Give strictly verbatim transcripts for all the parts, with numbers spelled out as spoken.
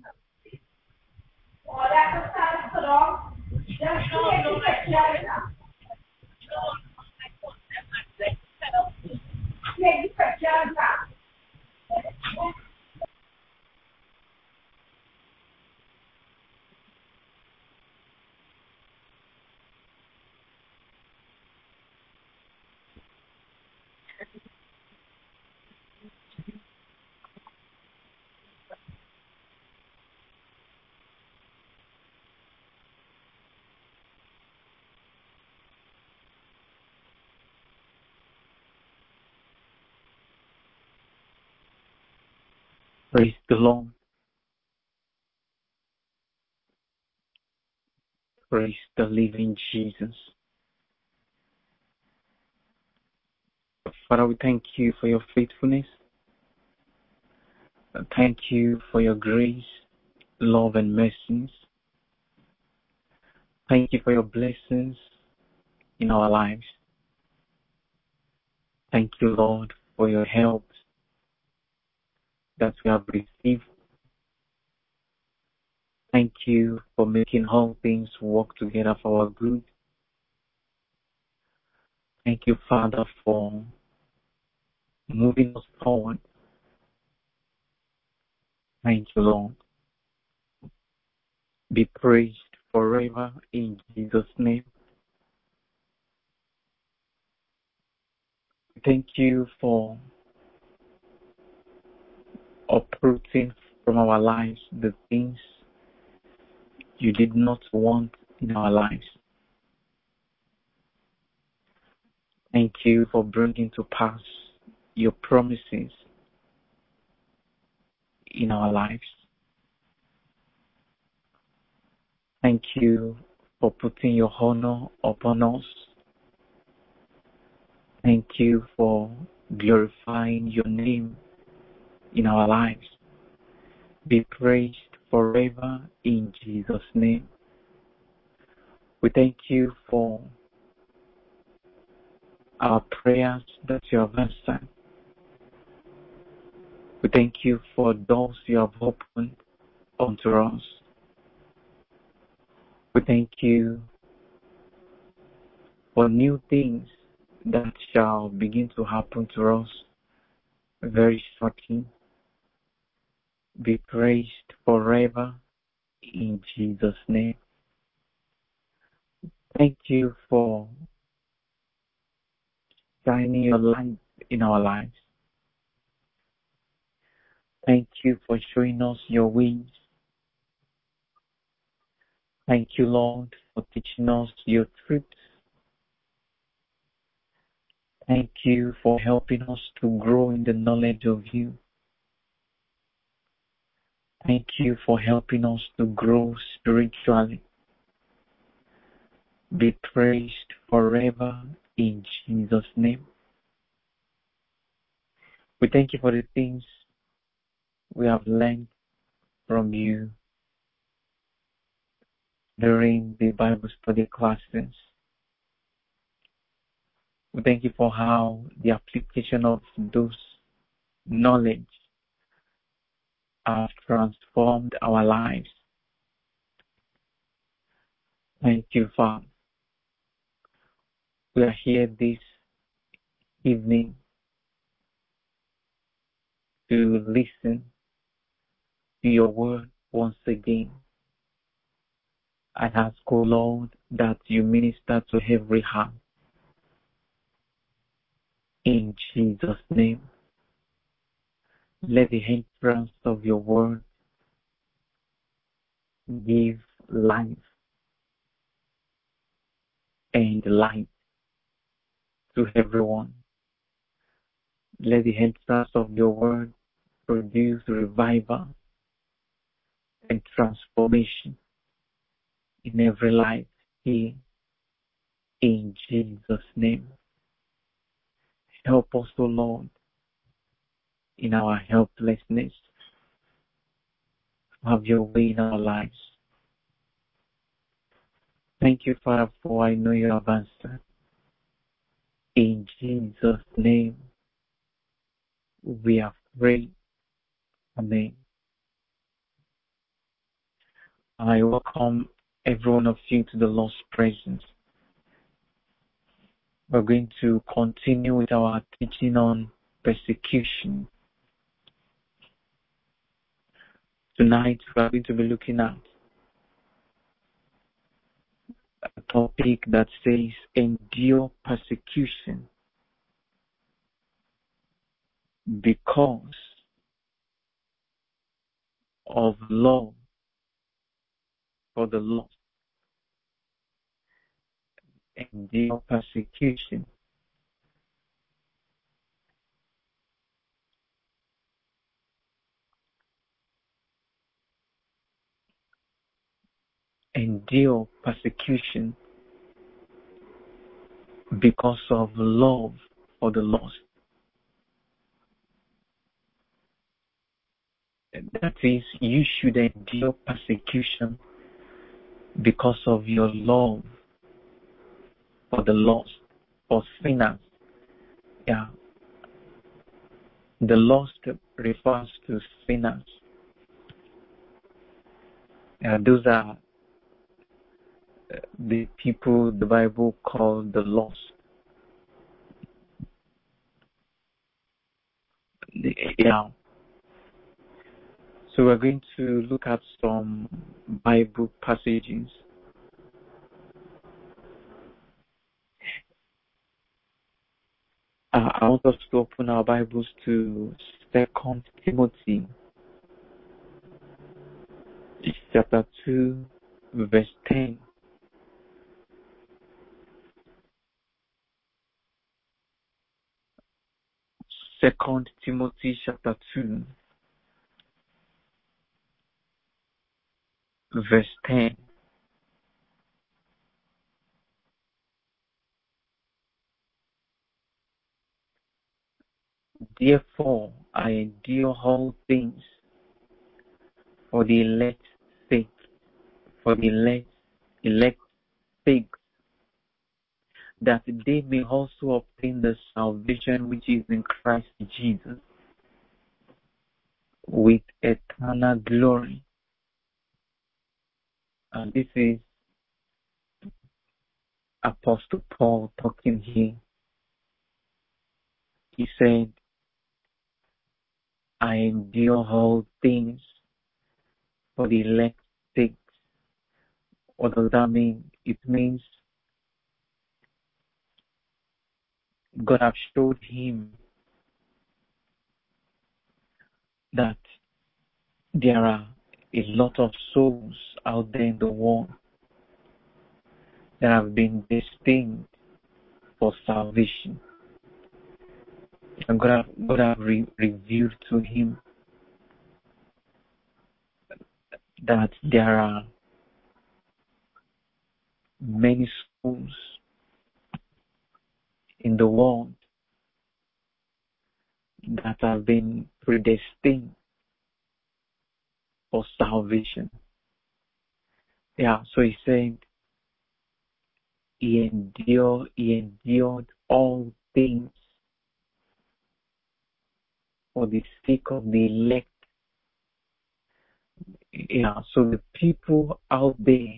Praise the Lord. Praise the living Jesus. Father, we thank you for your faithfulness. Thank you for your grace, love, and mercies. Thank you for your blessings in our lives. Thank you, Lord, for your help that we have received. Thank you for making all things work together for our good. Thank you, Father, for moving us forward. Thank you, Lord. Be praised forever in Jesus' name. Thank you for uprooting from our lives the things you did not want in our lives. Thank you for bringing to pass your promises in our lives. Thank you for putting your honor upon us. Thank you for glorifying your name in our lives. Be praised forever in Jesus' name. We thank you for our prayers that you have answered. We thank you for doors you have opened unto us. We thank you for new things that shall begin to happen to us very shortly. Be praised forever in Jesus' name. Thank you for shining your light in our lives. Thank you for showing us your ways. Thank you, Lord, for teaching us your truths. Thank you for helping us to grow in the knowledge of you. Thank you for helping us to grow spiritually. Be praised forever in Jesus' name. We thank you for the things we have learned from you during the Bible study classes. We thank you for how the application of those knowledge have transformed our lives. Thank you, Father. We are here this evening to listen to your word once again. I ask, O Lord, that you minister to every heart. In Jesus' name, let the entrance of your word give life and light to everyone. Let the entrance of your word produce revival and transformation in every life here. In Jesus' name. Help us, O Lord, in our helplessness. Have your way in our lives. Thank you, Father, for I know you have answered. In Jesus' name, we have prayed. Amen. I welcome every one of you to the Lord's presence. We're going to continue with our teaching on persecution. Tonight, we are going to be looking at a topic that says endure persecution because of love for the lost. Endure persecution endure persecution because of love for the lost. That is, you should endure persecution because of your love for the lost, for sinners. Yeah. The lost refers to sinners. Yeah, those are the people the Bible called the lost. Yeah. So we're going to look at some Bible passages. Uh, I want us to open our Bibles to Second Timothy chapter two, verse ten. Second Timothy chapter two, verse ten. Therefore, I endure all things for the elect's sake, for the elect, elect's sake, that they may also obtain the salvation which is in Christ Jesus with eternal glory. And this is Apostle Paul talking here. He said, I endure all things for the elect's sake. What does that mean? It means God have showed him that there are a lot of souls out there in the world that have been destined for salvation. And God have, God have re- revealed to him that there are many souls in the world that have been predestined for salvation. Yeah, so he said he endured, he endured all things for the sake of the elect. Yeah, so the people out there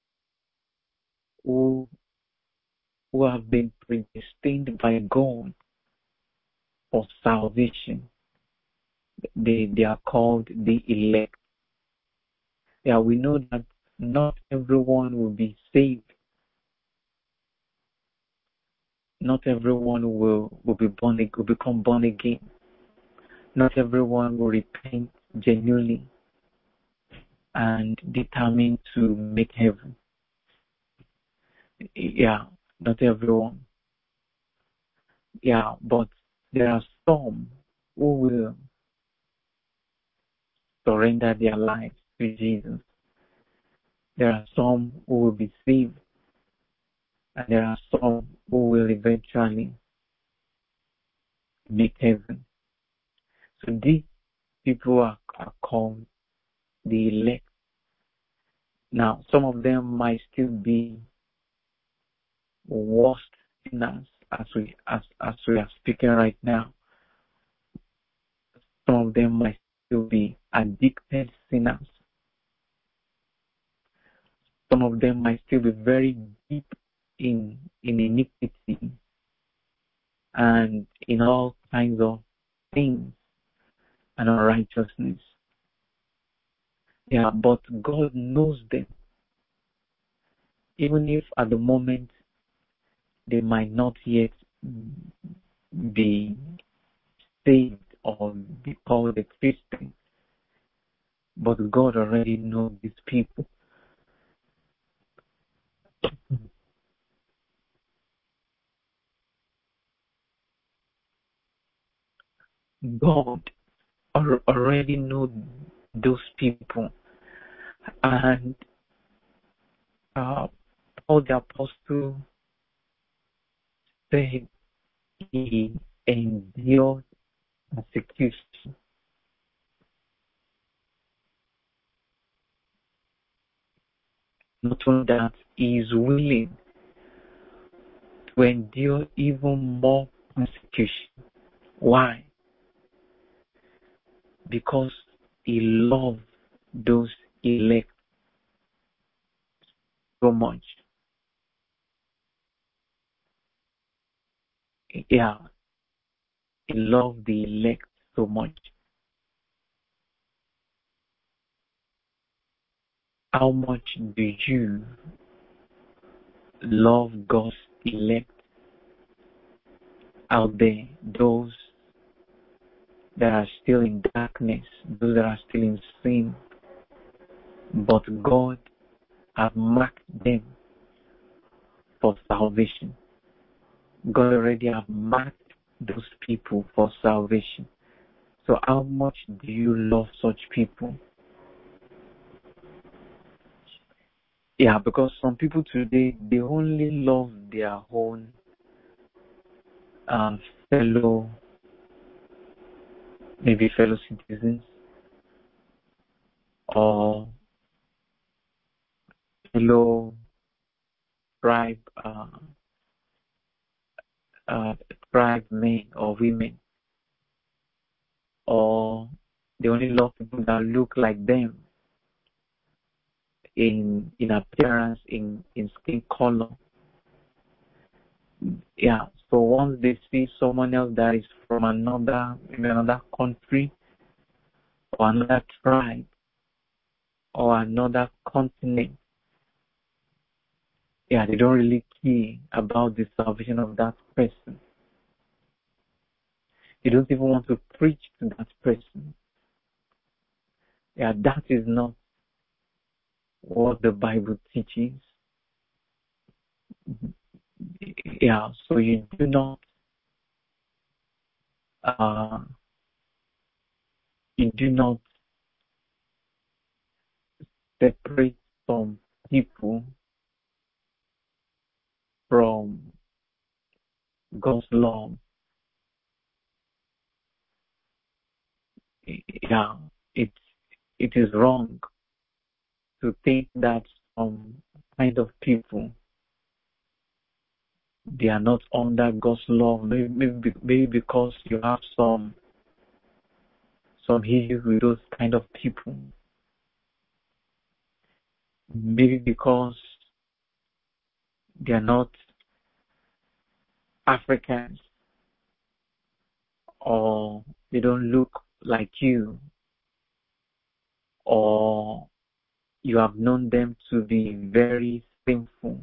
who who have been predestined by God for salvation, they they are called the elect. Yeah, we know that not everyone will be saved. Not everyone will, will be born will become born again. Not everyone will repent genuinely and determined to make heaven. Yeah, not everyone. Yeah, but there are some who will surrender their lives to Jesus. There are some who will be saved, and there are some who will eventually make heaven. So these people are, are called the elect. Now, some of them might still be worst sinners as we as, as we are speaking right now. Some of them might still be addicted sinners. Some of them might still be very deep in in iniquity and in all kinds of things and unrighteousness. Yeah, but God knows them. Even if at the moment they might not yet be saved or be called a Christian, but God already knows these people. God al- already knows those people, and uh, Paul the Apostle said he endured persecution. Not only that, he is willing to endure even more persecution. Why? Because he loved those elect so much. Yeah, he loved the elect so much. How much do you love God's elect out there? Those that are still in darkness, those that are still in sin, but God has marked them for salvation. God already has marked those people for salvation. So how much do you love such people? Yeah, because some people today, they only love their own um, fellow, maybe fellow citizens or fellow tribe, uh, uh, tribe men or women, or they only love people that look like them in in appearance, in in skin color. Yeah. So once they see someone else that is from another, maybe another country or another tribe or another continent, yeah, they don't really care about the salvation of that person. They don't even want to preach to that person. Yeah, that is not what the Bible teaches. Yeah, so you do not uh, you do not separate some people from God's love. Yeah, it it is wrong to think that some kind of people, they are not under God's love. Maybe, maybe, maybe because you have some some issues with those kind of people. Maybe because they are not Africans, or they don't look like you, or you have known them to be very sinful.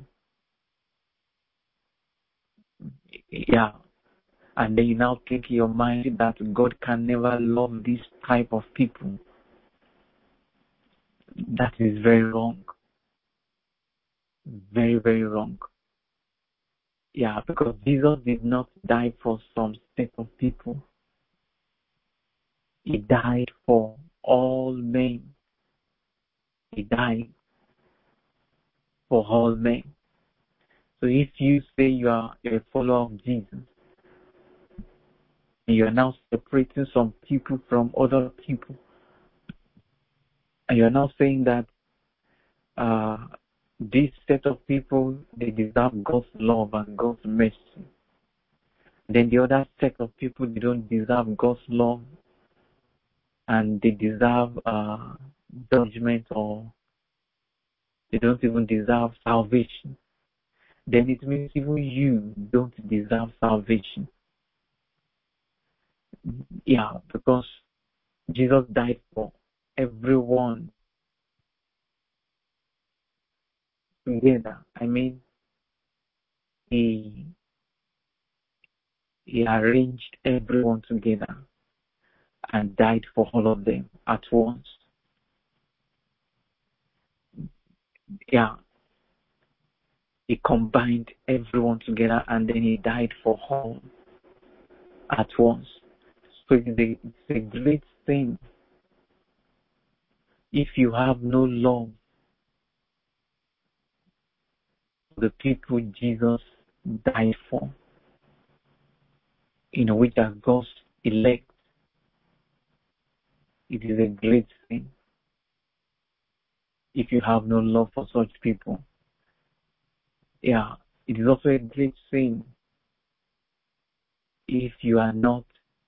Yeah. And then you now think in your mind that God can never love this type of people. That is very wrong. Very, very wrong. Yeah, because Jesus did not die for some set of people. He died for all men. He died for all men. So if you say you are a follower of Jesus, and you are now separating some people from other people, and you are now saying that uh, this set of people, they deserve God's love and God's mercy. Then the other set of people, they don't deserve God's love and they deserve uh, judgment or They don't even deserve salvation. Then it means even you don't deserve salvation. Yeah, because Jesus died for everyone together. I mean, he, he arranged everyone together and died for all of them at once. Yeah, he combined everyone together and then he died for all at once. So it's a, it's a great thing if you have no love for the people Jesus died for, you know, which are God's elect. It is a great thing if you have no love for such people. Yeah, it is also a great thing if you are not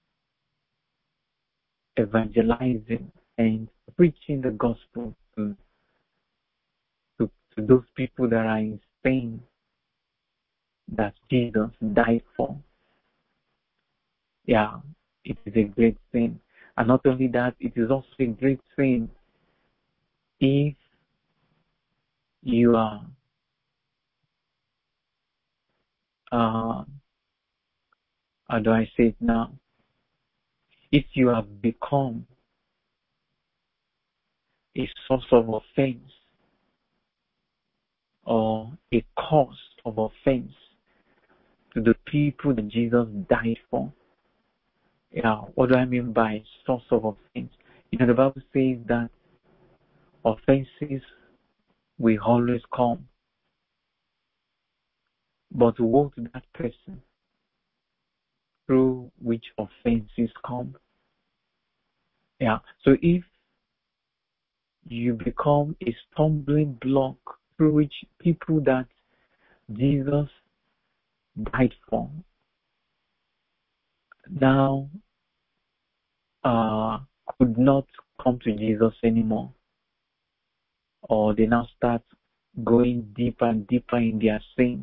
evangelizing and preaching the gospel to, to, to those people that are in Spain that Jesus died for. Yeah, it is a great thing. And not only that, it is also a great thing if you are uh, how do I say it now? If you have become a source of offense or a cause of offense to the people that Jesus died for. Yeah, what do I mean by source of offense? You know, the Bible says that offenses will always come, but woe to that person through which offenses come. Yeah, so if you become a stumbling block through which people that Jesus died for now uh, could not come to Jesus anymore, or they now start going deeper and deeper in their sins,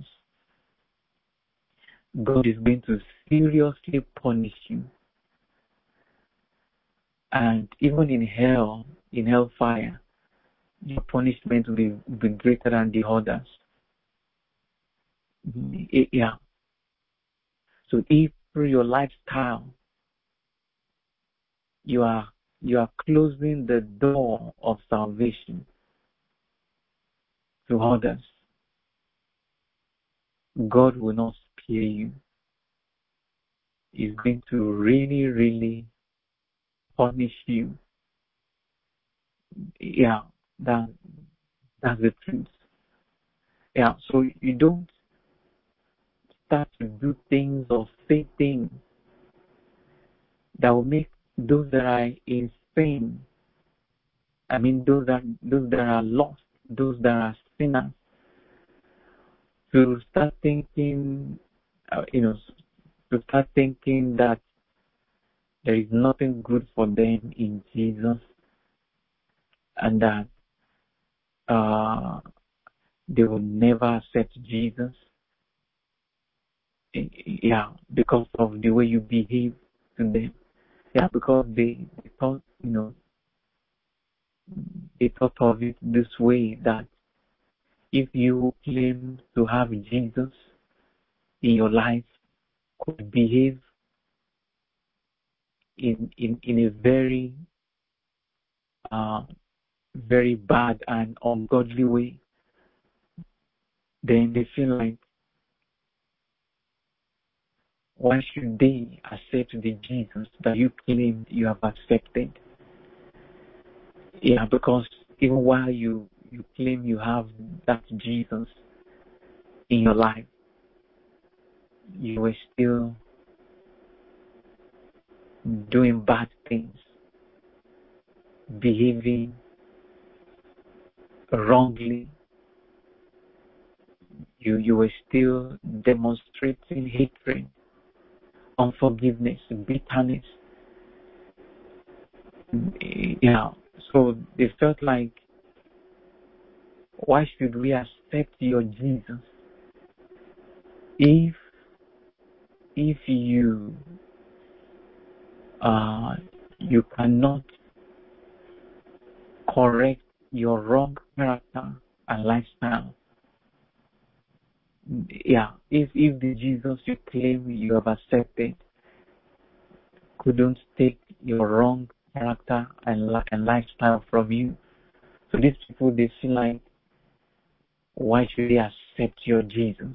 God is going to seriously punish you. And even in hell, in hellfire, your punishment will be, will be greater than the others. Yeah. So if through your lifestyle you are you are closing the door of salvation to others, God will not spare you. He's going to really, really punish you. Yeah, that that's the truth. Yeah, so you don't start to do things or say things that will make those that are in Spain, I mean those that those that are lost, those that are sinners, to start thinking, uh, you know, to start thinking that there is nothing good for them in Jesus, and that uh, they will never accept Jesus. Yeah, because of the way you behave to them. Yeah, because they, they thought, you know, they thought of it this way, that if you claim to have Jesus in your life, could behave in in, in a very uh, very bad and ungodly way, then they feel like, why should they accept the Jesus that you claim you have accepted? Yeah, because even while you, you claim you have that Jesus in your life, you were still doing bad things, behaving wrongly. You you were still demonstrating hatred, unforgiveness, bitterness. Yeah, so they felt like Why should we accept your Jesus if if you uh you cannot correct your wrong character and lifestyle? Yeah, if if the Jesus you claim you have accepted couldn't take your wrong character and li- and lifestyle from you, so these people, they feel like, why should they accept your Jesus?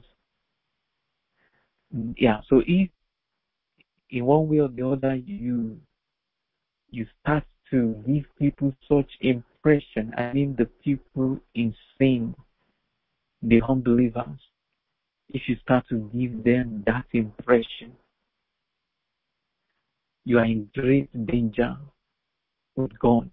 Yeah, so if in one way or the other you you start to give people such impression, I mean the people in sin, the unbelievers, if you start to give them that impression, you are in great danger with God,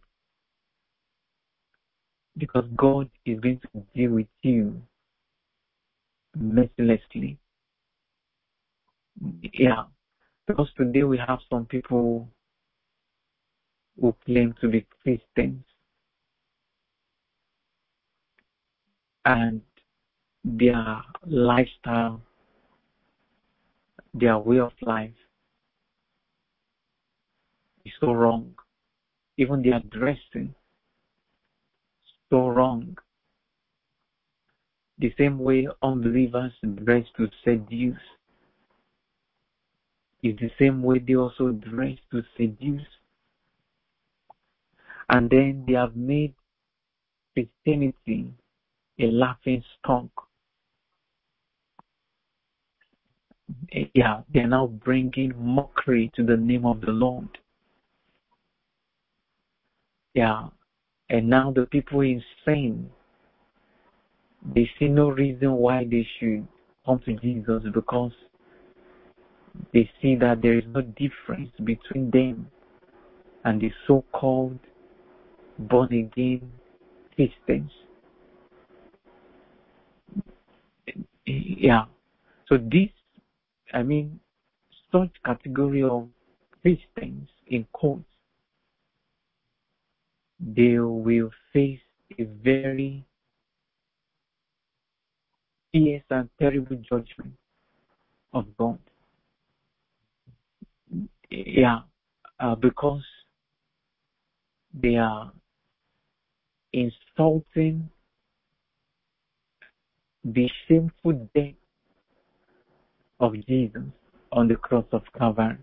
because God is going to deal with you mercilessly. Yeah, because today we have some people who claim to be Christians, and their lifestyle, their way of life is so wrong. Even their dressing, so wrong. The same way unbelievers dress to seduce is the same way they also dress to seduce. And then they have made Christianity a laughing stock. Yeah, they are now bringing mockery to the name of the Lord. Yeah, and now the people insane, they see no reason why they should come to Jesus, because they see that there is no difference between them and the so-called born-again Christians. Yeah. So this, I mean, such category of Christians, in quotes, they will face a very fierce and terrible judgment of God. Yeah, uh, because they are insulting the shameful death of Jesus on the cross of Calvary.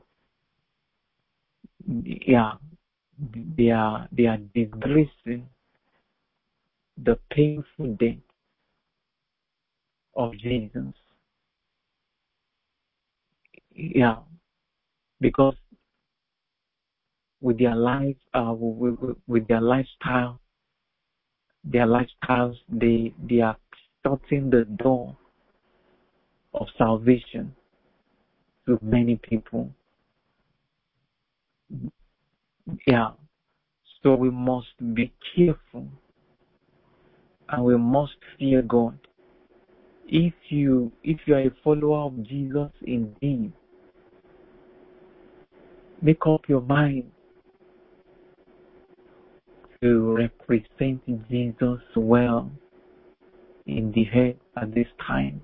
Yeah, they are they are disgracing the painful death of Jesus. Yeah, because with their life, uh, with, with, with their lifestyle, their lifestyles, they they are shutting the door of salvation to many people. Yeah, so we must be careful, and we must fear God. If you if you are a follower of Jesus indeed, make up your mind to represent Jesus well in the earth at this time.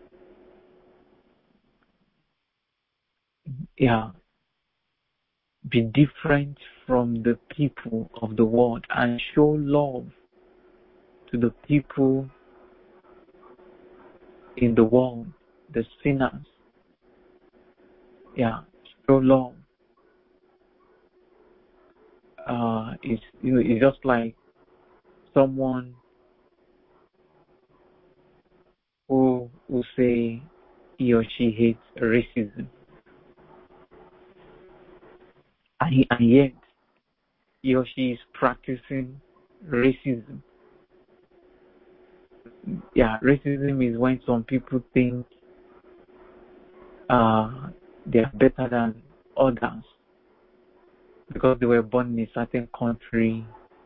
Yeah, be different from the people of the world and show love to the people in the world, the sinners. Yeah, show love. Uh, it's, you know, it's just like someone who who say he or she hates racism, and, and yet he or she is practicing racism. Yeah, racism is when some people think uh, they are better than others because they were born in a certain country,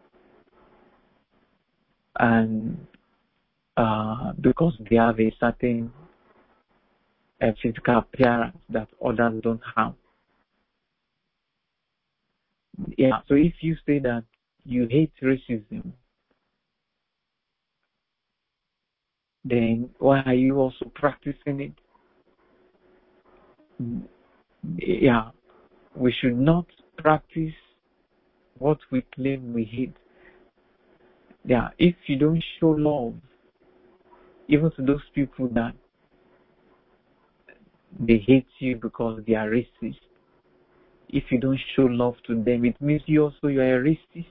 and uh, because they have a certain uh, physical appearance that others don't have. Yeah, so if you say that you hate racism, then why are you also practicing it? Yeah, we should not practice what we claim we hate. Yeah, if you don't show love, even to those people that they hate you because they are racist, if you don't show love to them, it means you also you are a racist.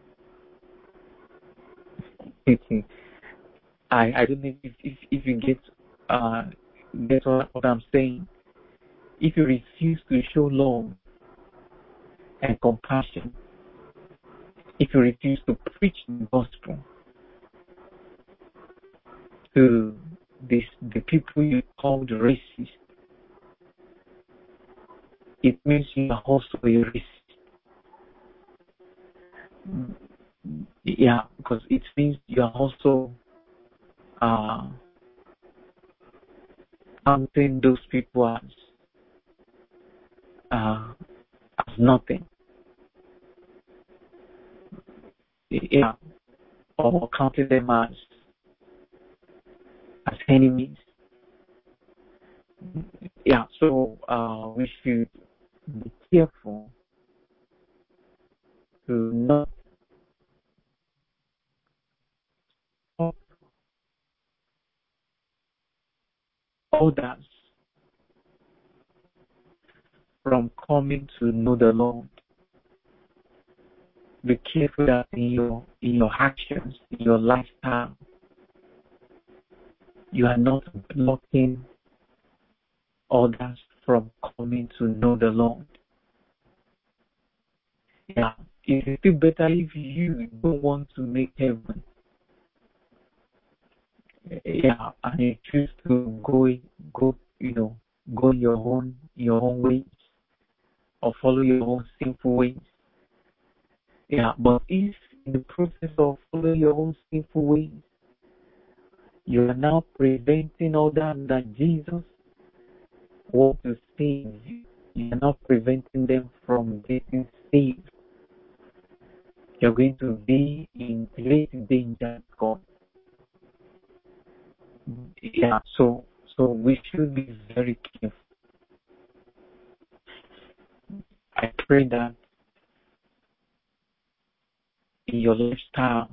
I I don't know if if, if you get uh get what, what I'm saying. If you refuse to show love and compassion, if you refuse to preach the gospel to this the people you called racist, it means you are also a racist. Yeah, because it means you are also uh counting those people as uh as nothing. Yeah, or counting them as as enemies. Yeah, so uh we should be careful to not stop others from coming to know the Lord. Be careful that in your in your actions, in your lifestyle, you are not blocking others from coming to know the Lord. Yeah, it is still better if you don't want to make heaven. Yeah, and you choose to go go you know go your own your own ways or follow your own sinful ways. Yeah, but if in the process of following your own sinful ways, you are now preventing others that Jesus wants to save you, you are not preventing them from getting saved. You're going to be in great danger, God. Yeah, so so we should be very careful. I pray that in your lifestyle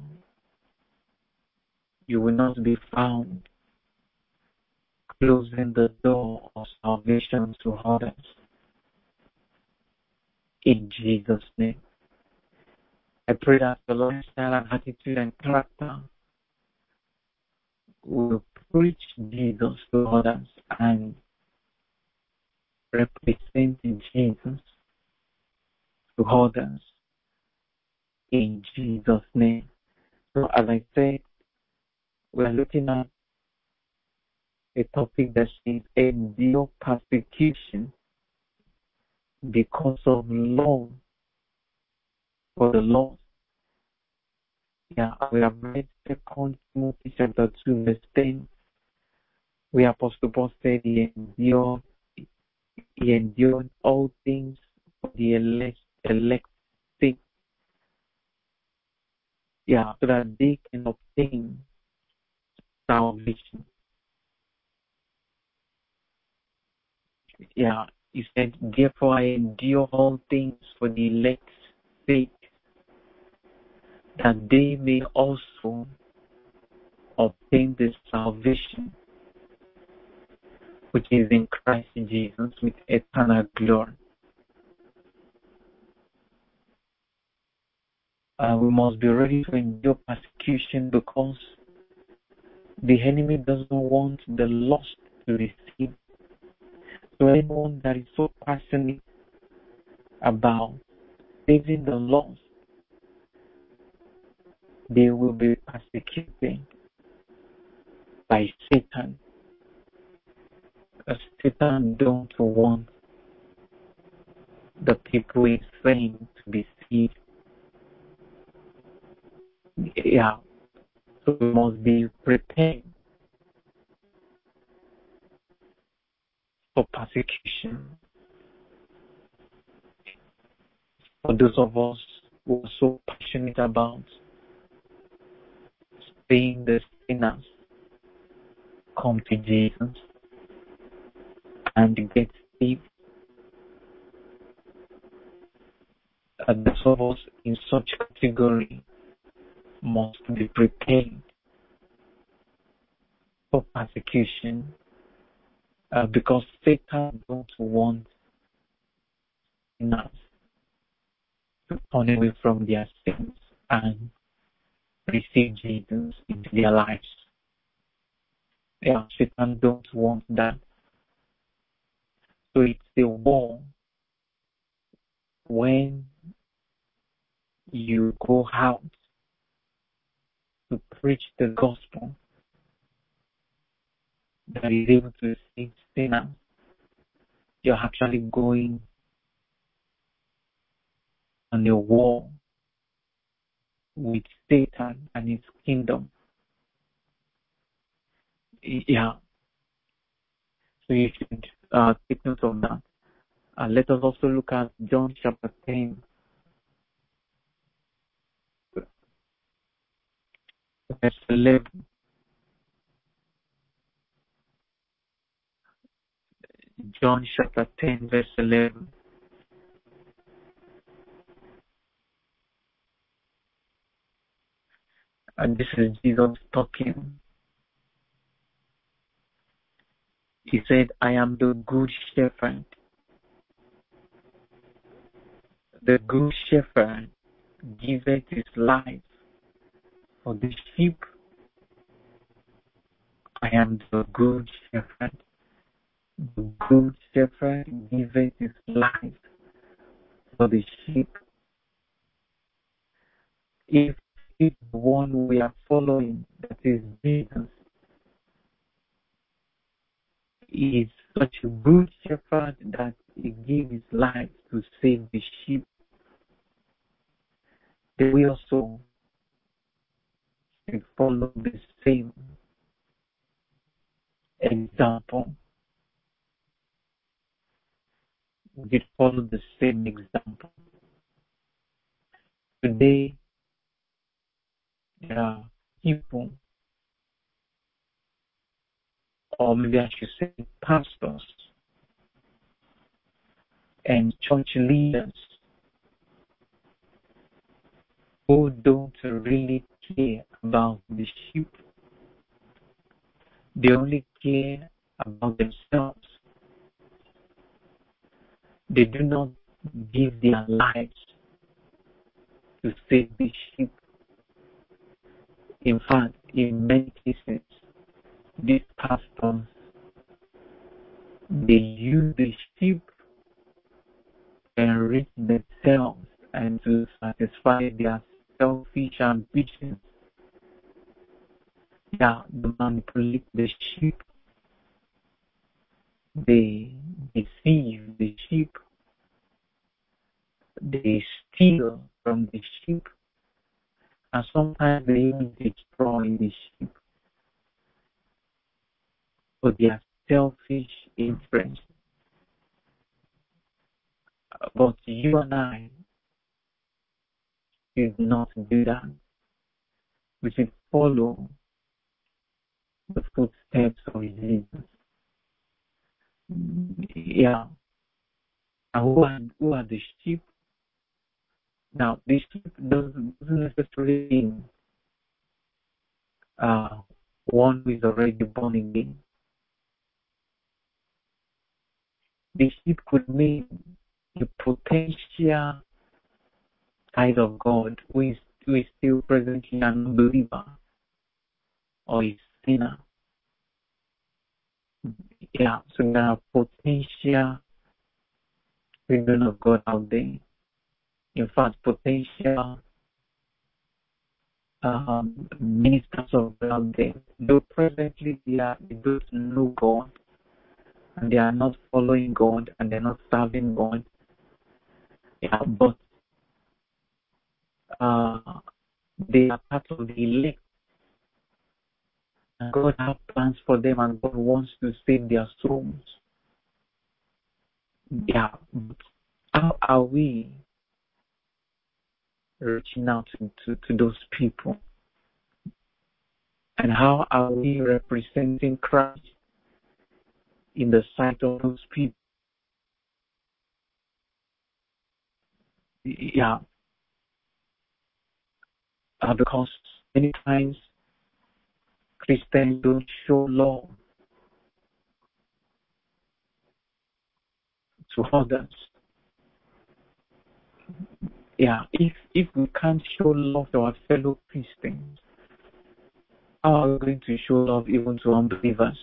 you will not be found closing the door of salvation to others. In Jesus' name. I pray that your lifestyle and attitude and character will preach Jesus to others and represent Jesus to others in Jesus' name. So as I said, we are looking at a topic that says endure persecution because of love for the Lord. Yeah, we have read Second Timothy chapter two, verse ten, where Apostle Paul said he endured he endured all things for the elect elect sake. Yeah, so that they can obtain salvation. Yeah, he said, therefore I endure all things for the elect's sake, that they may also obtain the salvation which is in Christ Jesus with eternal glory. Uh, we must be ready to endure persecution because the enemy doesn't want the lost to receive. So anyone that is so passionate about saving the lost, they will be persecuted by Satan. Because Satan don't want the people he's saying to be saved. Yeah, so we must be prepared for persecution. For those of us who are so passionate about being the sinners, come to Jesus and get saved. Uh, those of us in such category must be prepared for persecution, uh, because Satan don't want sinners to turn away from their sins and receive Jesus into their lives. Yeah, Satan don't want that. So it's a war when you go out to preach the gospel that is able to save sinners. You're actually going on a war with Satan and his kingdom. Yeah. So you should uh, take note of that. Uh, let us also look at John chapter ten, verse eleven. John chapter ten, verse eleven. And this is Jesus talking. He said, I am the good shepherd. The good shepherd giveth his life for the sheep. I am the good shepherd. The good shepherd giveth his life for the sheep. If it's the one we are following, that is Jesus, he is such a good shepherd that he gave his life to save the sheep. Then we also should follow the same example. We should follow the same example. Today, there are people, or maybe I should say pastors and church leaders, who don't really care about the sheep. They only care about themselves. They do not give their lives to save the sheep. In fact, in many cases, these pastors, they use the sheep to enrich themselves and to satisfy their selfish ambitions. Yeah, they manipulate the sheep. They deceive the sheep. They steal from the sheep. And sometimes they even destroy the sheep for their selfish interest. But you and I should not do that. We should follow the footsteps of Jesus. Yeah. And who are, who are the sheep? Now, the sheep doesn't, doesn't necessarily mean uh, one who is already born again. The sheep could mean a potential child of God who is, who is still presently an unbeliever or a sinner. Yeah, so there are potential children of God out there. In fact, potential um, ministers of God out there. Though presently they, are, they don't know God, and they are not following God, and they're not serving God. Yeah, but uh, they are part of the elect. And God has plans for them, and God wants to save their souls. Yeah, but how are we reaching out to, to, to those people? And how are we representing Christ in the sight of those people? Yeah, uh, because many times Christians don't show love to others. Yeah, if if we can't show love to our fellow Christians, how are we going to show love even to unbelievers?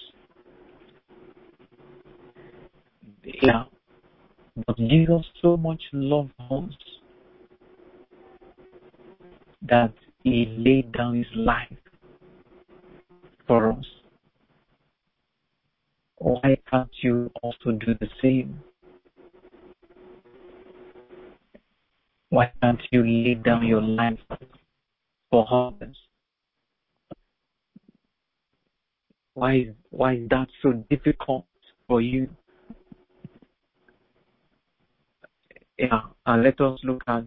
Yeah, but Jesus so much loved us that he laid down his life for us. Why can't you also do the same? Why can't you lay down your life for others? Why, why is that so difficult for you? Yeah, uh, let us look at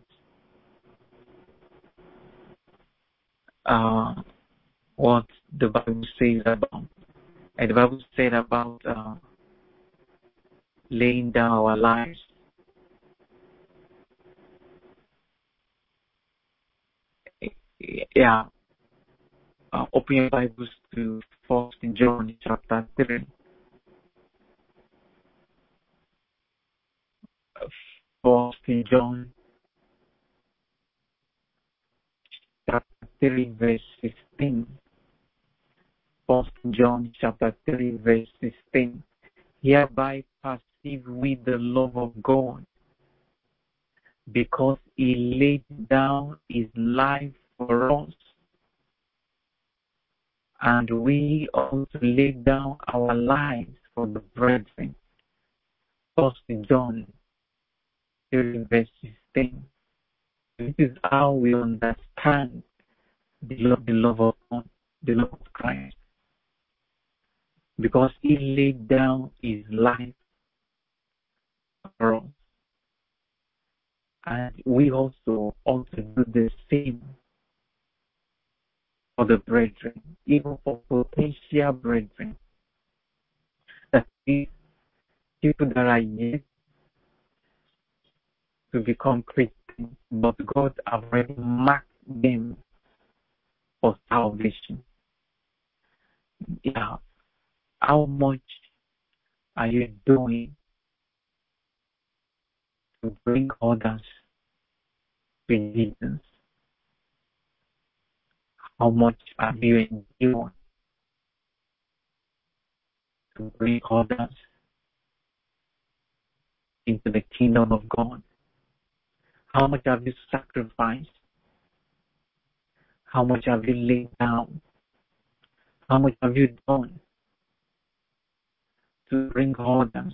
uh, what the Bible says about. And the Bible said about uh, laying down our lives. Yeah, uh, open your Bibles to First John chapter three. First John chapter three, verse sixteen. First John chapter three, verse sixteen. Hereby perceive we the love of God, because he laid down his life for us, and we also lay down our lives for the brethren. First John three, verse sixteen. This is how we understand the love, the love of God, the love of Christ, because he laid down his life for us, and we also ought to do the same for the brethren, even for potential brethren. That is, people that are yet to become Christians, but God has already marked them for salvation. Yeah, how much are you doing to bring others to Jesus? How much have you endured to bring others into the kingdom of God? How much have you sacrificed? How much have you laid down? How much have you done to bring others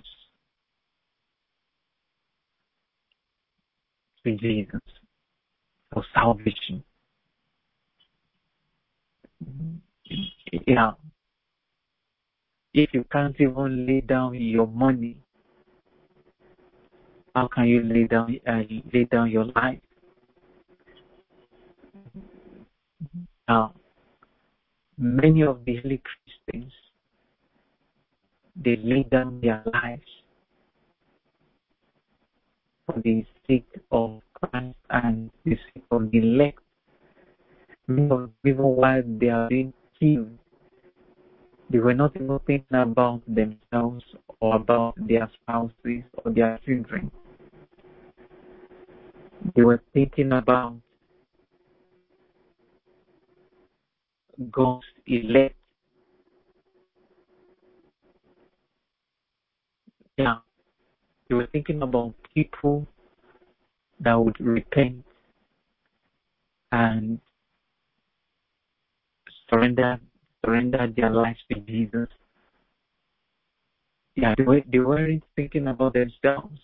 to Jesus for salvation? Yeah. If you can't even lay down your money, how can you lay down uh, lay down your life? Now, many of the early Christians, they lay down their lives for the sake of Christ and the sake of the elect. Many of them, even while they are being killed, they were not even thinking about themselves or about their spouses or their children. They were thinking about God's elect. Yeah, they were thinking about people that would repent and surrender surrender their lives to Jesus. Yeah, they, were, they weren't thinking about themselves.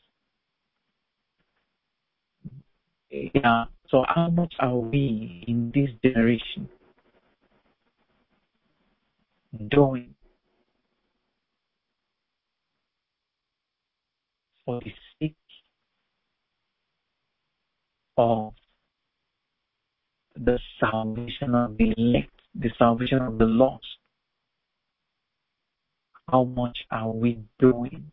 Yeah, so how much are we in this generation doing for the sake of the salvation of the elect, the salvation of the lost, how much are we doing?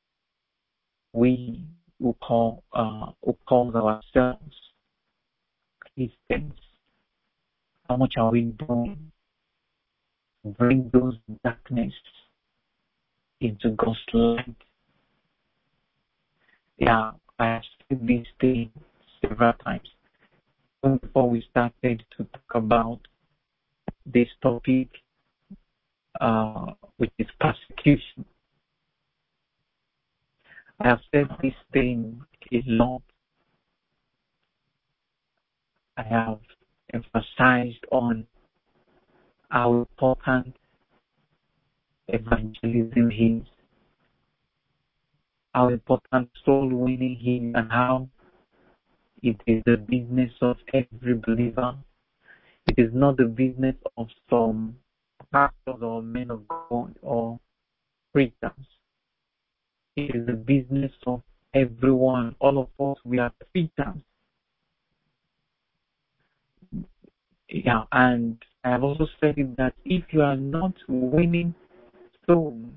We who call uh, who calls ourselves Christians, how much are we doing to bring those darkness into God's light? Yeah, I have said this thing several times. Even before we started to talk about this topic, uh, which is persecution, I have said this thing a lot. I have emphasized on how important evangelism is, how important soul winning is, and how it is the business of every believer. It is not the business of some pastors or men of God or preachers. It is the business of everyone. All of us, we are preachers. Yeah, and I have also said it that if you are not winning souls,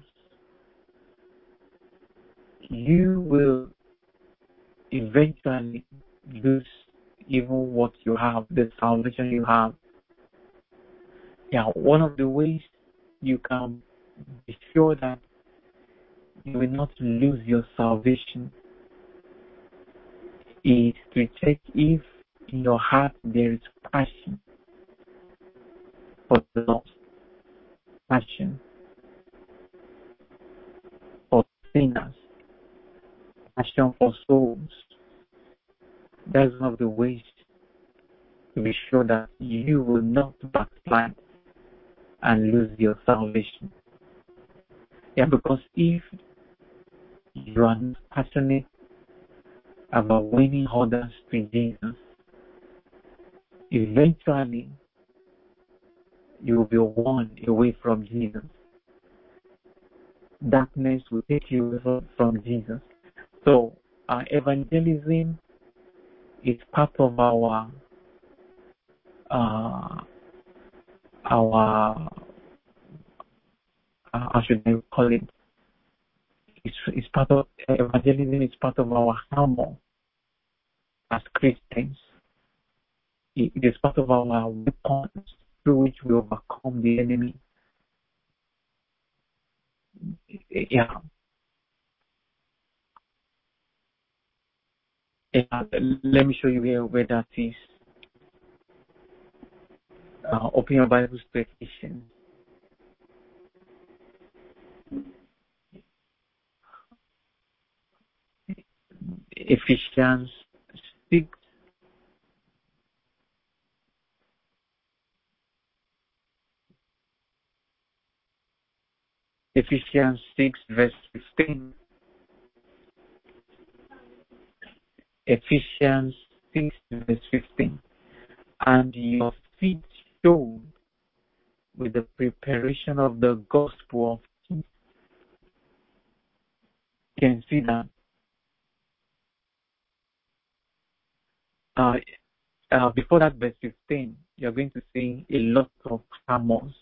you will eventually lose even what you have, the salvation you have. Yeah, one of the ways you can be sure that you will not lose your salvation is to check if in your heart there is passion for the lost, passion for sinners, passion for souls. That's one of the ways to be sure that you will not backslide and lose your salvation. Yeah, because if you are not passionate about winning others to Jesus, eventually you will be won away from Jesus. Darkness will take you away from Jesus. So, uh, evangelism is part of our uh, our uh, how should I call it? It's, it's part of evangelism. Is part of our armor as Christians. It is part of our weapons through which we overcome the enemy. Yeah. yeah. Let me show you here where that is. Uh, open your Bibles to Ephesians. Ephesians six. Ephesians six, verse fifteen. Ephesians six, verse fifteen. And your feet showed with the preparation of the gospel of peace. You can see that. Uh, uh, before that, verse fifteen, you're going to see a lot of armors.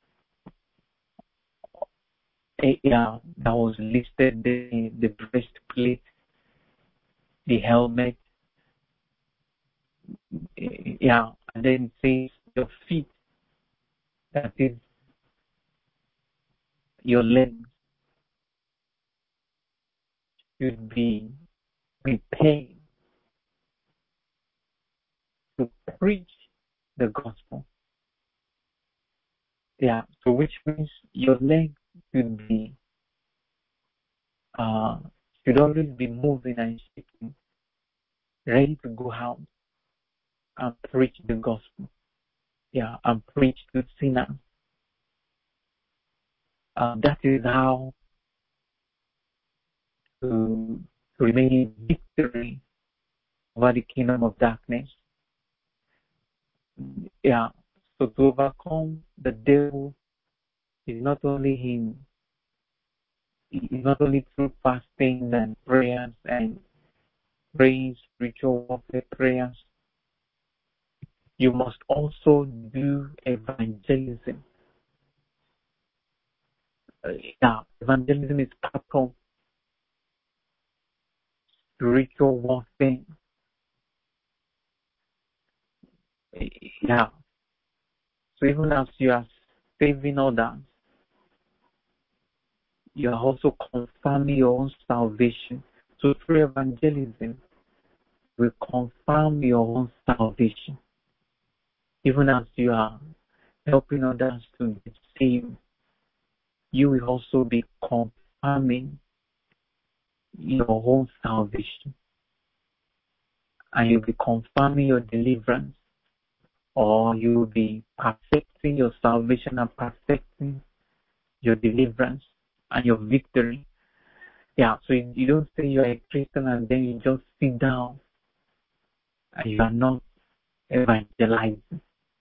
Yeah, that was listed: the the breastplate, the helmet. Yeah, and then it says your feet. That is your legs should be prepared to preach the gospel. Yeah, so which means your legs should be uh should always be moving and shaking, ready to go out and preach the gospel. Yeah, and preach to sinners. Uh, that is how to, to remain in victory over the kingdom of darkness. Yeah, so to overcome the devil is not only him, is not only through fasting and prayers and praying spiritual warfare prayers. you must also do evangelism. Uh, yeah, evangelism is part of spiritual warfare. Yeah. So even as you are saving others, you are also confirming your own salvation. So through evangelism, we confirm your own salvation. Even as you are helping others to get saved, you will also be confirming your own salvation. And you'll be confirming your deliverance, or you'll be perfecting your salvation and perfecting your deliverance and your victory. Yeah, so you, you don't say you're a Christian and then you just sit down and you are not evangelizing.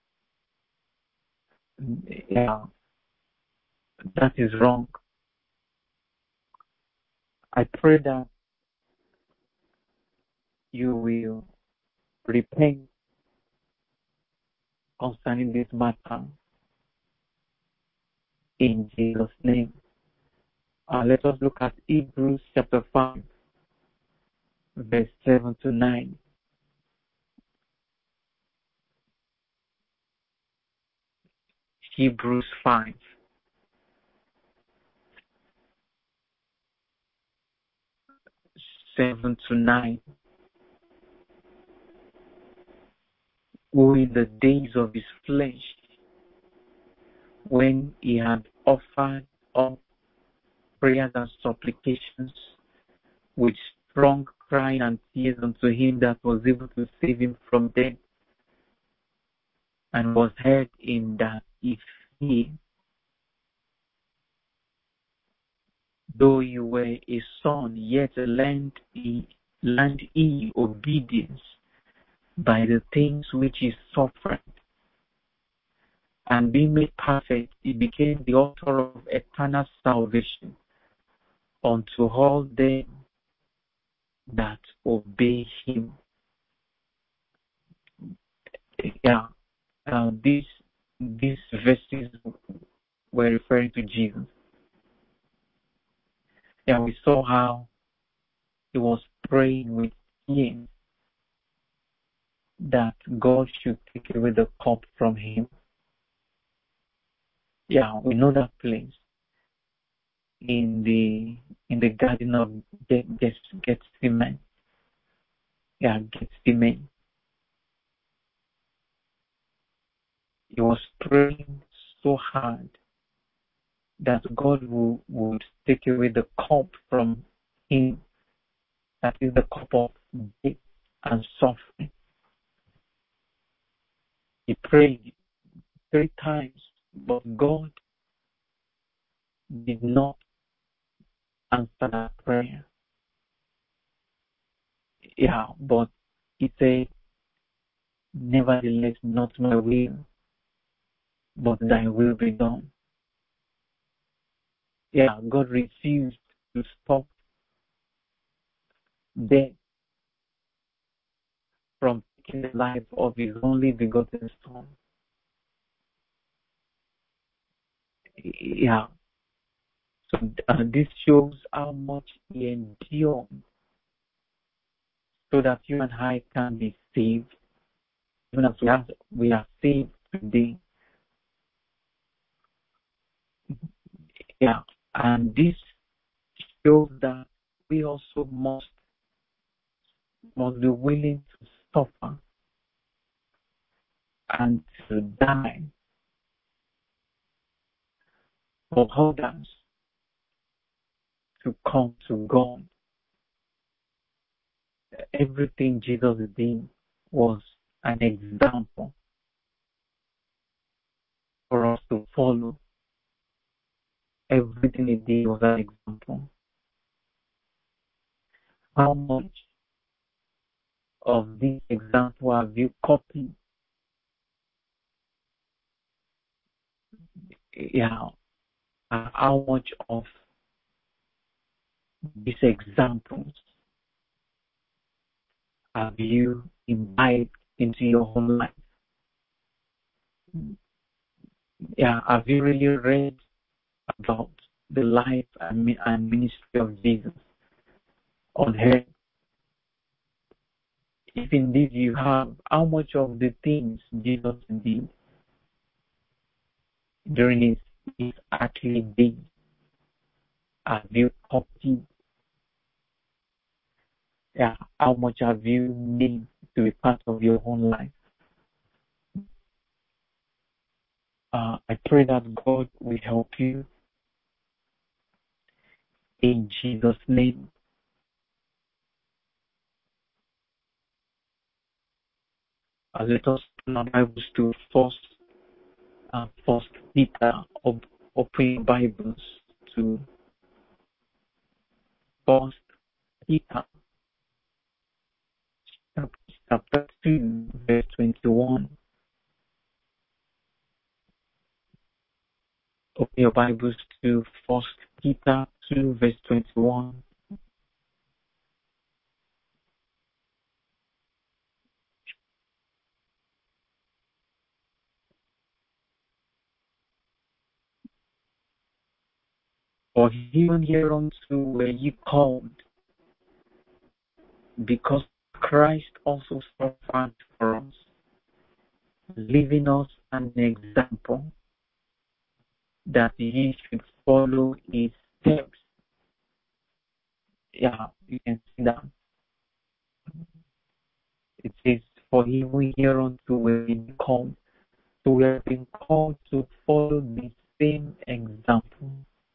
Yeah, that is wrong. I pray that you will repent concerning this matter in Jesus' name. Uh, let us look at Hebrews chapter five, verse seven to nine. Hebrews five. seven to nine. Who in the days of his flesh, when he had offered up prayers and supplications with strong crying and tears unto him that was able to save him from death, and was heard in that if he, though you were a son, yet learned he, learned he obedience by the things which he suffered, and being made perfect, he became the author of eternal salvation unto all them that obey him. Yeah, uh, these these verses were referring to Jesus. Yeah, we saw how he was praying with him that God should take away the cup from him. Yeah, we know that place in the in the garden of Gethsemane. Yeah, Gethsemane. He was praying so hard that God will, would take away the cup from him, that is the cup of death and suffering. He prayed three times, but God did not answer that prayer. Yeah, but he said, nevertheless, not my will, but thy will be done. Yeah, God refused to stop death from taking the life of his only begotten son. Yeah, so uh, this shows how much he endured so that you and I can be saved, even as we are, we are saved today. Yeah, and this shows that we also must must be willing to suffer and to die for others to come to God. Everything Jesus did was an example for us to follow. Everything he did was an example. How much of this example have you copied? Yeah, uh, how much of these examples have you imbibed into your own life? Yeah, have you really read about the life and mi- and ministry of Jesus on earth? If indeed you have, how much of the things Jesus did during his, his earthly days have you copied? Yeah, how much have you made to be part of your own life? Uh, I pray that God will help you in Jesus' name. Uh, let us open our Bibles to First, uh, First Peter. Op- open your Bibles to First Peter, chapter two, verse twenty-one. Open your Bibles to First Peter two, verse twenty-one. For even hereunto were ye called, because Christ also suffered for us, leaving us an example that ye should follow his steps. Yeah, you can see that. It says, for even hereunto were ye called. So we have been called to follow the same example.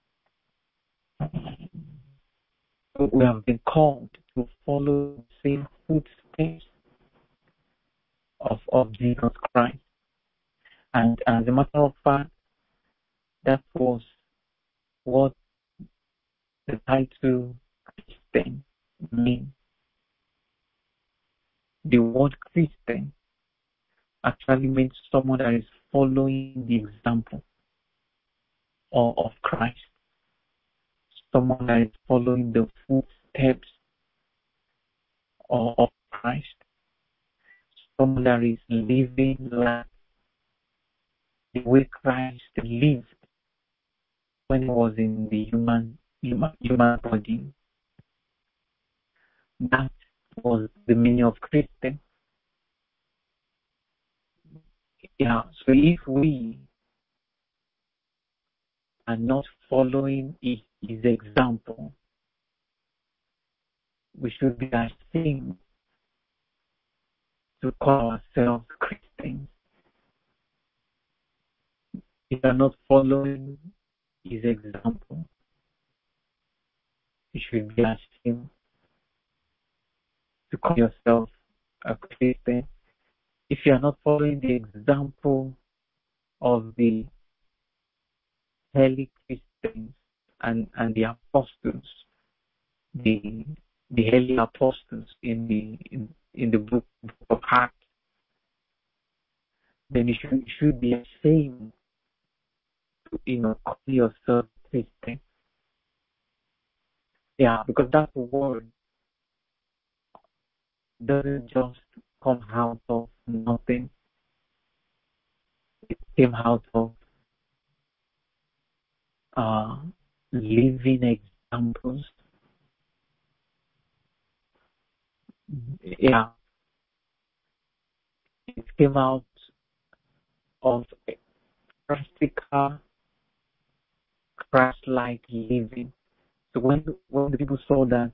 So we have been called to follow the same footsteps of, of Jesus Christ. And as a matter of fact, that was what the title Christian means. The word Christian actually means someone that is following the example of, of Christ, someone that is following the footsteps of, of Christ, someone that is living like the way Christ lived when he was in the human human, human body. That was the meaning of Christian. Yeah, so if we are not following his, his example, we should be ashamed to call ourselves Christians. If you are not following his example, you should be ashamed to call yourself a Christian. If you are not following the example of the early Christians and, and the apostles, the the early apostles in the in, in the book of Acts, then you should, you should be ashamed to, you know, call yourself Christian. Yeah, because that word doesn't just come out of nothing. It came out of uh, living examples. Yeah, it came out of practical, Christ-like living. So when when the people saw that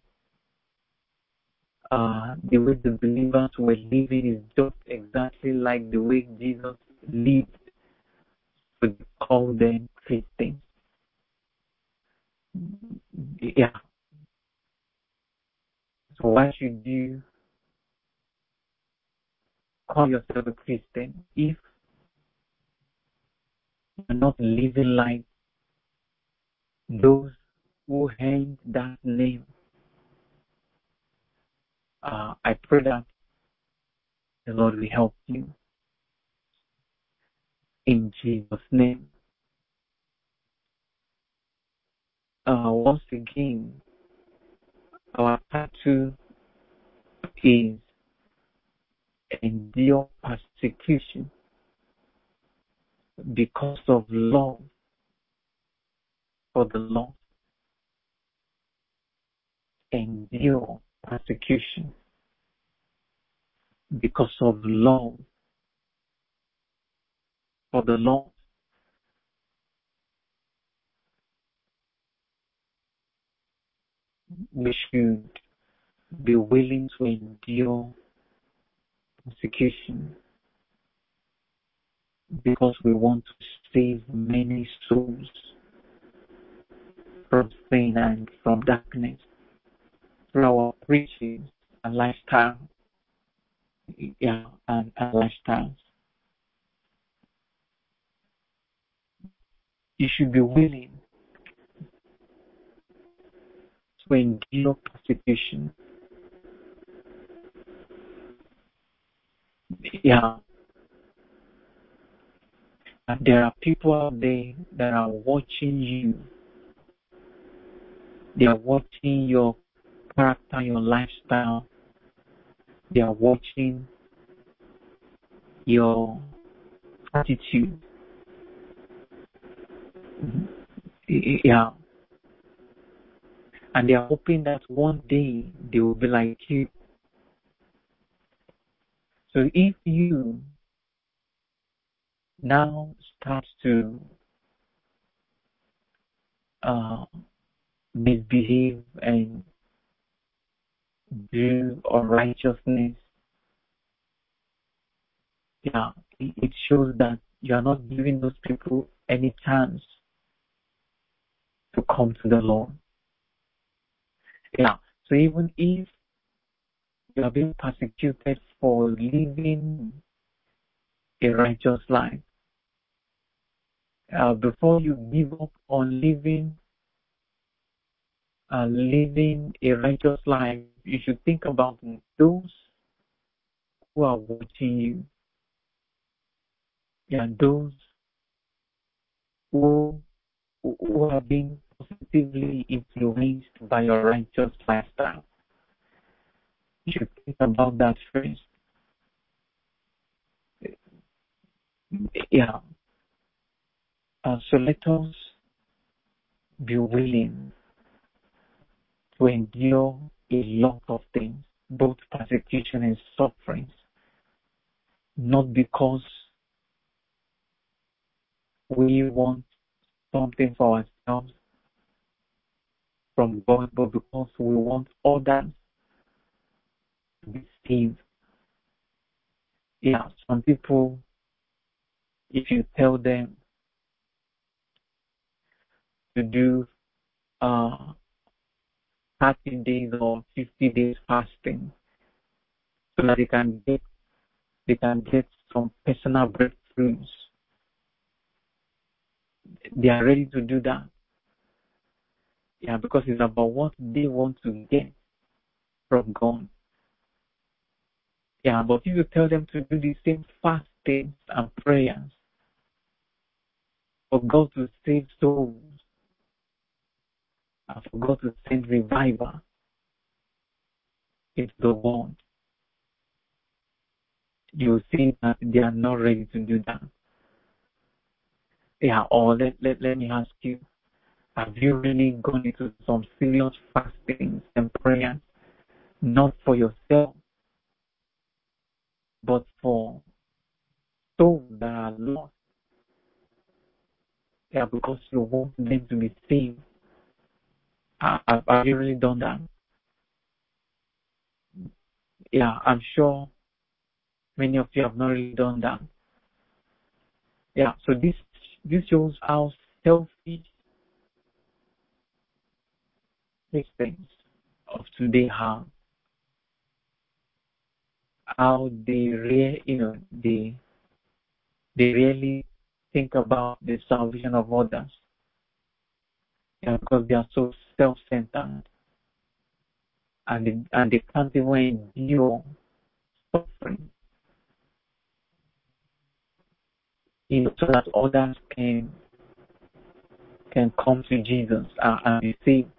uh, the way the believers were living is just exactly like the way Jesus lived, we call them Christians. Yeah. So why should you call yourself a Christian if you're not living like those who hang that name? Uh, I pray that the Lord will help you in Jesus' name. Uh, once again, our title is Endure Persecution. because of love for the Lord, endure persecution because of love for the Lord. We should be willing to endure persecution because we want to save many souls from sin and from darkness through our preaching and lifestyle. Yeah, and, and lifestyles. You should be willing to endure persecution. Yeah. And there are people out there that are watching you. They are watching your character, your lifestyle. They are watching your attitude. Yeah. And they are hoping that one day they will be like you. So if you now start to uh, misbehave and do unrighteousness, yeah, it shows that you are not giving those people any chance to come to the Lord. Yeah. So even if you are being persecuted for living a righteous life, uh, before you give up on living uh, living a righteous life, you should think about those who are watching you. Yeah, those who who are being positively influenced by your righteous lifestyle. You should think about that first. Yeah. Uh, so let us be willing to endure a lot of things, both persecution and sufferings, not because we want something for ourselves from God, but because we want others to be saved. Yeah, some people, if you tell them to do uh, thirty days or fifty days fasting, so that they can get they can get some personal breakthroughs, they are ready to do that. Yeah, because it's about what they want to get from God. Yeah, but if you tell them to do the same fastings and prayers for God to save souls and for God to send revival into the world, you see that they are not ready to do that. Yeah, or let, let, let me ask you, have you really gone into some serious fastings and prayers, not for yourself, but for souls that are lost? Yeah, because you want them to be saved. Uh, have, have you really done that? Yeah, I'm sure many of you have not really done that. Yeah, so this this shows how selfish Christians of today are. How they really, you know, they they really think about the salvation of others. Yeah, because they are so self-centered, and they, and they can't even endure suffering, you know, so that others can can come to Jesus uh, and be saved.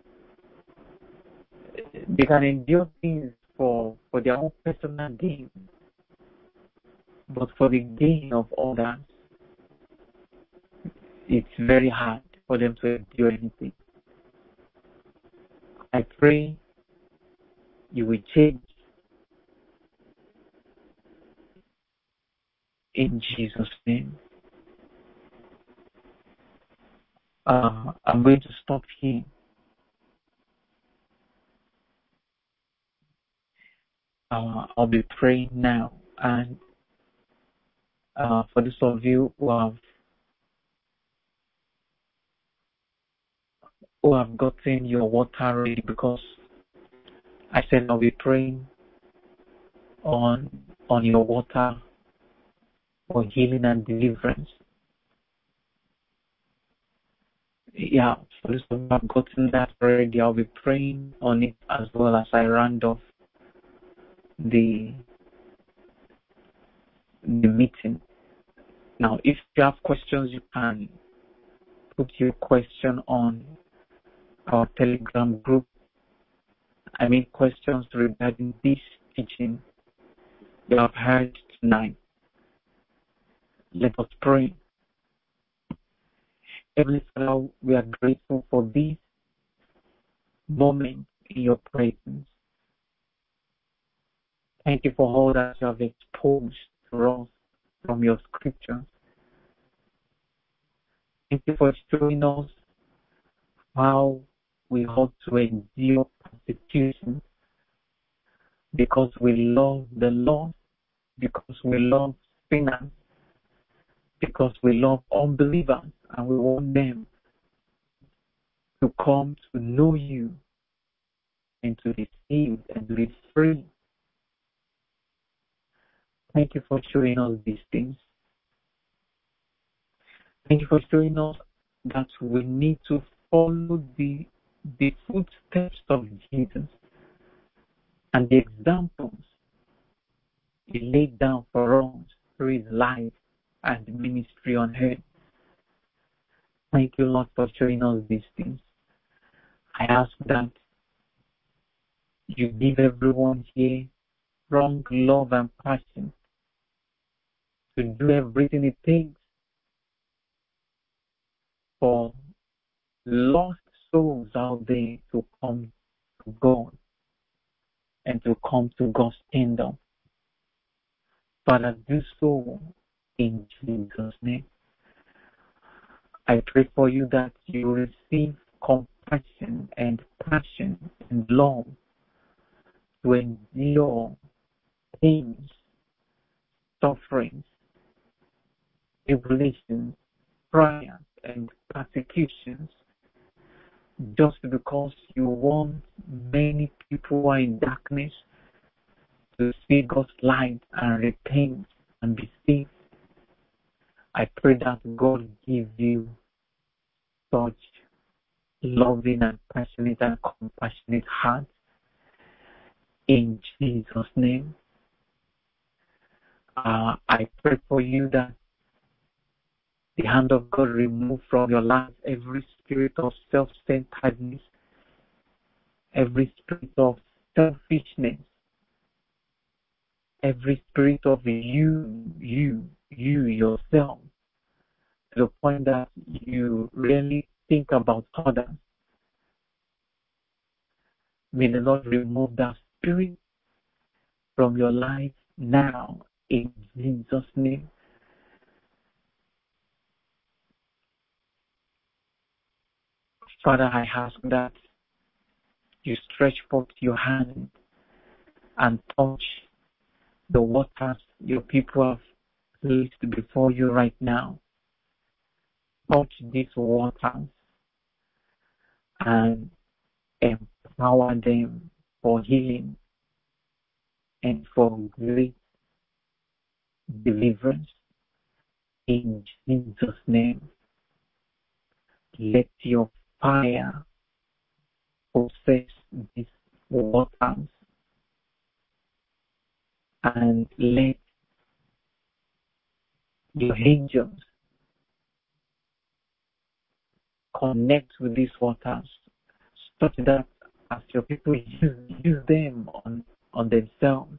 They can endure things for for their own personal gain, but for the gain of others, it's very hard for them to endure anything. I pray you will change in Jesus' name. Uh, I'm going to stop here. Uh, I'll be praying now, and uh, for those of you who have who have gotten your water ready, because I said I'll be praying on on your water for healing and deliverance. Yeah, for those of you who have gotten that ready, I'll be praying on it as well as I round off the the meeting. Now, if you have questions, you can put your question on our Telegram group. I mean, questions regarding this teaching you have heard tonight. Let us pray. Heavenly Father, we are grateful for this moment in your presence. Thank you for all that you have exposed to us from your scriptures. Thank you for showing us how we ought to endure persecution because we love the Lord, because we love sinners, because we love unbelievers, and we want them to come to know you and to be saved and to be free. Thank you for showing us these things. Thank you for showing us that we need to follow the, the footsteps of Jesus and the examples he laid down for us through his life and ministry on earth. Thank you, Lord, for showing us these things. I ask that you give everyone here strong love and passion to do everything it takes for lost souls out there to come to God and to come to God's kingdom. Father, do so in Jesus' name. I pray for you that you receive compassion and passion and love to endure pains, sufferings, tribulations, trials, and persecutions, just because you want many people who are in darkness to see God's light and repent and be saved. I pray that God give you such loving and passionate and compassionate heart in Jesus' name. Uh, I pray for you that the hand of God remove from your life every spirit of self-centeredness, every spirit of selfishness, every spirit of you, you, you yourself, to the point that you really think about others. May the Lord remove that spirit from your life now in Jesus' name. Father, I ask that you stretch forth your hand and touch the waters your people have placed before you right now. Touch these waters and empower them for healing and for great deliverance in Jesus' name. Let your fire possess these waters and let your angels connect with these waters such that as your people use, use them on, on themselves,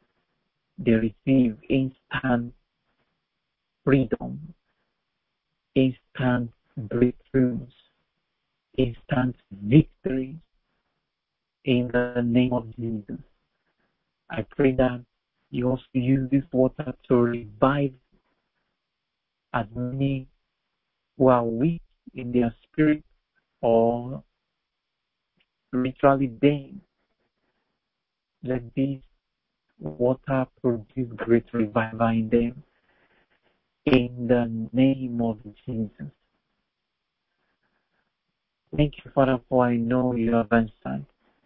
they receive instant freedom, instant breakthroughs, instant victory in the name of Jesus. I pray that you also use this water to revive as many who are weak in their spirit or spiritually dead. Let this water produce great revival in them in the name of Jesus. Thank you, Father, for I know you have answered.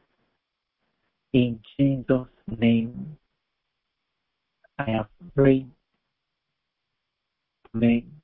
In Jesus' name, I have prayed. Amen.